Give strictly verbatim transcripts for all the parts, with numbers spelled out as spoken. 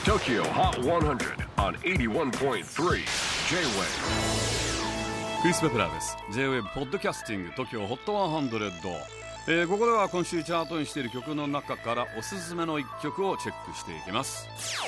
Tokyo Hot one hundred on エイティワンポイントスリー J-Wave。 クリス・ペプラーです。 J-Wave ポッドキャスティング Tokyo Hot ワンハンドレッド、えー、ここでは今週チャートにしている曲の中からおすすめのいっきょくをチェックしていきます。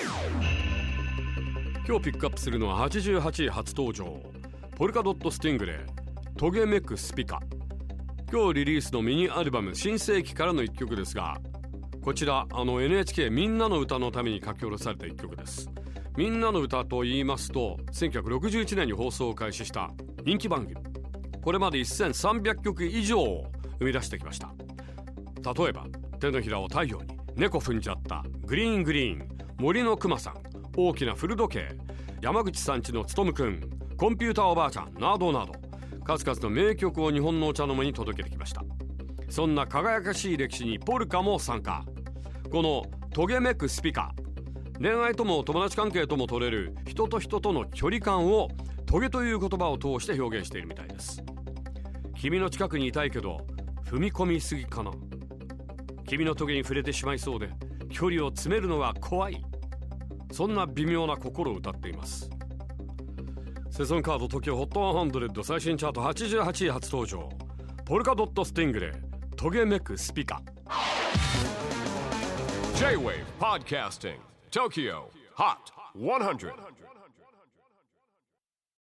今日ピックアップするのははちじゅうはちい初登場、ポルカドット・スティングレイトゲメクスピカ。今日リリースのミニアルバム新世紀からのいっきょくですが、こちらあの エヌエイチケー みんなの歌のために書き下ろされたいっきょくです。みんなの歌と言いますとせんきゅうひゃくろくじゅういちねんに放送を開始した人気番組、これまでせんさんびゃくきょく以上を生み出してきました。例えば手のひらを太陽に、猫踏んじゃった、グリーングリーン、森のくまさん、大きな古時計、山口さんちのつとむくん、コンピューターおばあちゃんなどなど、数々の名曲を日本のお茶の間に届けてきました。そんな輝かしい歴史にポルカも参加。このトゲメクスピカ、恋愛とも友達関係とも取れる人と人との距離感をトゲという言葉を通して表現しているみたいです。君の近くにいたいけど踏み込みすぎかな、君のトゲに触れてしまいそうで距離を詰めるのは怖い、そんな微妙な心を歌っています。セゾンカード Tokyo ホットワンハンドレッド最新チャートはちじゅうはちい初登場、ポルカドット・スティングレイトゲメクスピカ。 J-Wave Podcasting Tokyo Hot ワンハンドレッド